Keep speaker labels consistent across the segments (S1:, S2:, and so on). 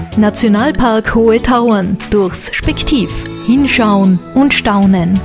S1: Nationalpark Hohe Tauern durchs Spektiv. Hinschauen und staunen.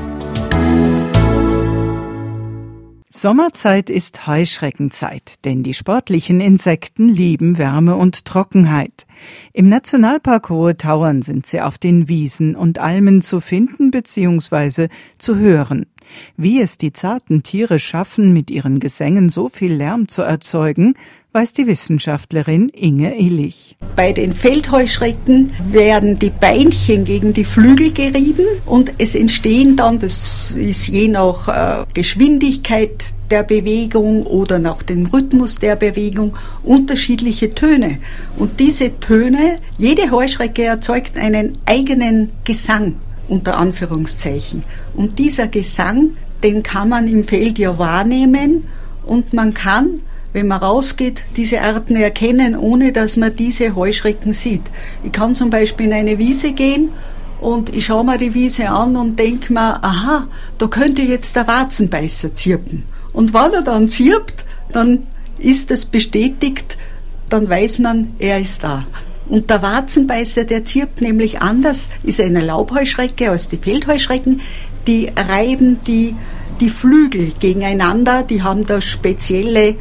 S2: Sommerzeit ist Heuschreckenzeit, denn die sportlichen Insekten lieben Wärme und Trockenheit. Im Nationalpark Hohe Tauern sind sie auf den Wiesen und Almen zu finden bzw. zu hören. Wie es die zarten Tiere schaffen, mit ihren Gesängen so viel Lärm zu erzeugen, weiß die Wissenschaftlerin Inge Illich.
S3: Bei den Feldheuschrecken werden die Beinchen gegen die Flügel gerieben und es entstehen dann, das ist je nach Geschwindigkeit der Bewegung oder nach dem Rhythmus der Bewegung, unterschiedliche Töne. Und diese Töne, jede Heuschrecke erzeugt einen eigenen Gesang, unter Anführungszeichen. Und dieser Gesang, den kann man im Feld ja wahrnehmen und man kann, wenn man rausgeht, diese Arten erkennen, ohne dass man diese Heuschrecken sieht. Ich kann zum Beispiel in eine Wiese gehen und ich schaue mir die Wiese an und denke mir, aha, da könnte jetzt der Warzenbeißer zirpen. Und wenn er dann zirpt, dann ist das bestätigt, dann weiß man, er ist da. Und der Warzenbeißer, der zirpt nämlich anders, ist eine Laubheuschrecke als die Feldheuschrecken. Die reiben die Flügel gegeneinander, die haben da spezielle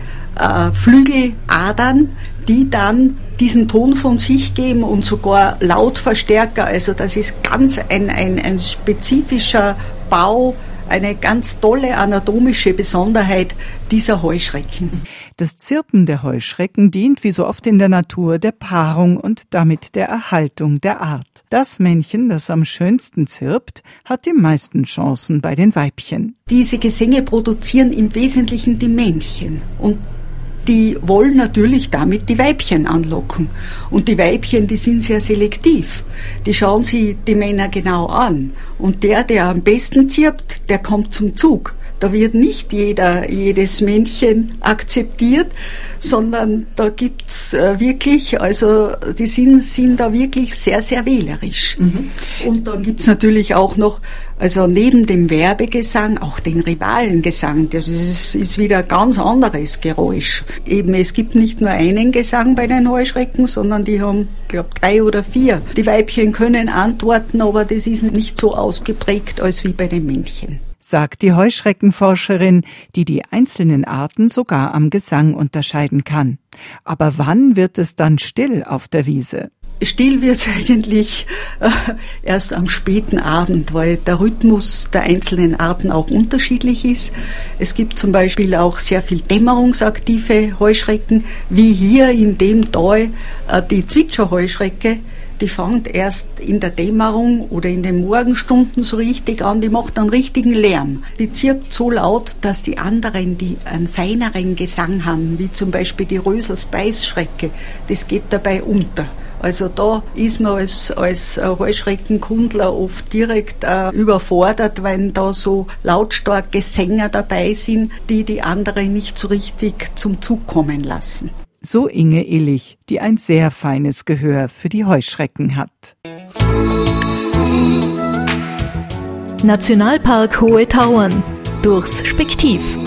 S3: Flügeladern, die dann diesen Ton von sich geben und sogar Lautverstärker. Also das ist ganz ein spezifischer Bau, eine ganz tolle anatomische Besonderheit dieser Heuschrecken.
S2: Das Zirpen der Heuschrecken dient wie so oft in der Natur der Paarung und damit der Erhaltung der Art. Das Männchen, das am schönsten zirpt, hat die meisten Chancen bei den Weibchen.
S3: Diese Gesänge produzieren im Wesentlichen die Männchen und die wollen natürlich damit die Weibchen anlocken. Und die Weibchen, die sind sehr selektiv. Die schauen sich die Männer genau an. Und der am besten zirpt, der kommt zum Zug. Da wird nicht jedes Männchen akzeptiert, sondern da gibt's wirklich, also die sind da wirklich sehr, sehr wählerisch. Mhm. Und dann gibt's natürlich auch noch, also neben dem Werbegesang, auch den Rivalengesang. Das ist wieder ein ganz anderes Geräusch. Eben, es gibt nicht nur einen Gesang bei den Heuschrecken, sondern die haben, glaube 3 oder 4. Die Weibchen können antworten, aber das ist nicht so ausgeprägt als wie bei den Männchen,
S2: sagt die Heuschreckenforscherin, die die einzelnen Arten sogar am Gesang unterscheiden kann. Aber wann wird es dann still auf der Wiese?
S3: Still wird es eigentlich erst am späten Abend, weil der Rhythmus der einzelnen Arten auch unterschiedlich ist. Es gibt zum Beispiel auch sehr viel dämmerungsaktive Heuschrecken, wie hier in dem Tal die Zwitscherheuschrecke. Die fängt erst in der Dämmerung oder in den Morgenstunden so richtig an, die macht einen richtigen Lärm. Die zirpt so laut, dass die anderen, die einen feineren Gesang haben, wie zum Beispiel die Röselsbeißschrecke, das geht dabei unter. Also da ist man als Heuschreckenkundler oft direkt überfordert, wenn da so lautstarke Sänger dabei sind, die anderen nicht so richtig zum Zug kommen lassen.
S2: So Inge Illich, die ein sehr feines Gehör für die Heuschrecken hat.
S1: Nationalpark Hohe Tauern durchs Spektiv.